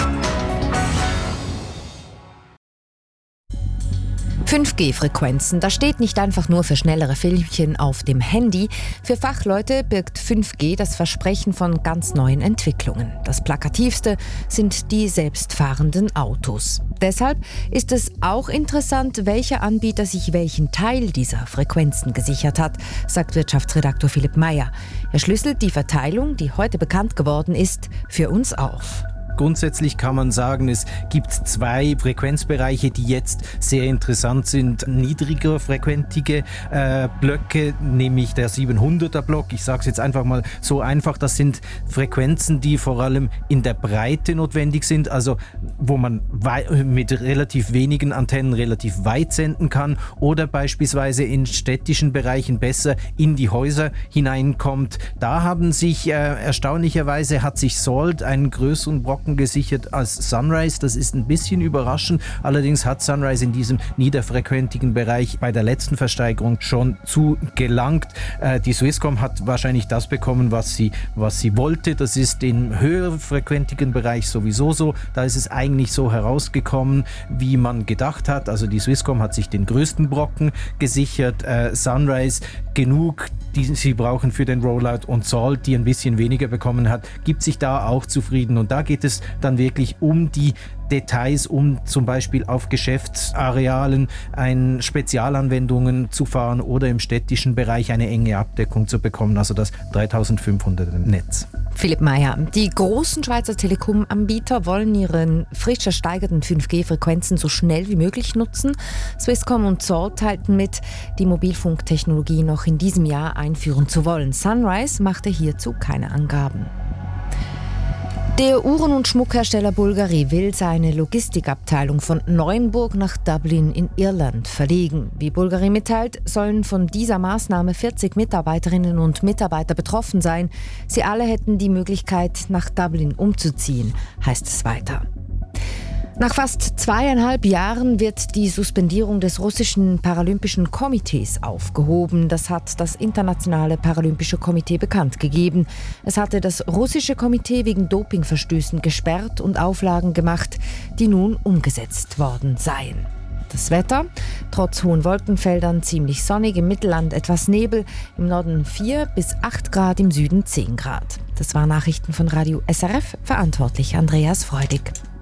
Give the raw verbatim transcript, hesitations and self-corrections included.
fünf G-Frequenzen, das steht nicht einfach nur für schnellere Filmchen auf dem Handy. Für Fachleute birgt fünf G das Versprechen von ganz neuen Entwicklungen. Das plakativste sind die selbstfahrenden Autos. Deshalb ist es auch interessant, welcher Anbieter sich welchen Teil dieser Frequenzen gesichert hat, sagt Wirtschaftsredaktor Philipp Meyer. Er schlüsselt die Verteilung, die heute bekannt geworden ist, für uns auf. Grundsätzlich kann man sagen, es gibt zwei Frequenzbereiche, die jetzt sehr interessant sind. Niedriger frequentige äh, Blöcke, nämlich der siebenhunderter Block. Ich sage es jetzt einfach mal so einfach. Das sind Frequenzen, die vor allem in der Breite notwendig sind, also wo man wei- mit relativ wenigen Antennen relativ weit senden kann oder beispielsweise in städtischen Bereichen besser in die Häuser hineinkommt. Da haben sich äh, erstaunlicherweise hat sich Salt einen größeren Brocken gesichert als Sunrise. Das ist ein bisschen überraschend. Allerdings hat Sunrise in diesem niederfrequentigen Bereich bei der letzten Versteigerung schon zugelangt. Äh, die Swisscom hat wahrscheinlich das bekommen, was sie, was sie wollte. Das ist im höherfrequentigen Bereich sowieso so. Da ist es eigentlich so herausgekommen, wie man gedacht hat. Also die Swisscom hat sich den größten Brocken gesichert. Äh, Sunrise genug, die sie brauchen für den Rollout, und Salt, die ein bisschen weniger bekommen hat, gibt sich da auch zufrieden. Und da geht es dann wirklich um die Details, um zum Beispiel auf Geschäftsarealen ein Spezialanwendungen zu fahren oder im städtischen Bereich eine enge Abdeckung zu bekommen, also das dreitausendfünfhundert Netz. Philipp Meyer, die großen Schweizer Telekom-Anbieter wollen ihren frisch ersteigerten fünf G-Frequenzen so schnell wie möglich nutzen. Swisscom und Salt teilten mit, die Mobilfunktechnologie noch in diesem Jahr einführen zu wollen. Sunrise machte hierzu keine Angaben. Der Uhren- und Schmuckhersteller Bulgari will seine Logistikabteilung von Neuenburg nach Dublin in Irland verlegen. Wie Bulgari mitteilt, sollen von dieser Maßnahme vierzig Mitarbeiterinnen und Mitarbeiter betroffen sein. Sie alle hätten die Möglichkeit, nach Dublin umzuziehen, heißt es weiter. Nach fast zweieinhalb Jahren wird die Suspendierung des russischen Paralympischen Komitees aufgehoben. Das hat das Internationale Paralympische Komitee bekannt gegeben. Es hatte das russische Komitee wegen Dopingverstößen gesperrt und Auflagen gemacht, die nun umgesetzt worden seien. Das Wetter: trotz hohen Wolkenfeldern ziemlich sonnig, im Mittelland etwas Nebel, im Norden vier bis acht Grad, im Süden zehn Grad. Das waren Nachrichten von Radio S R F, verantwortlich Andreas Freudig.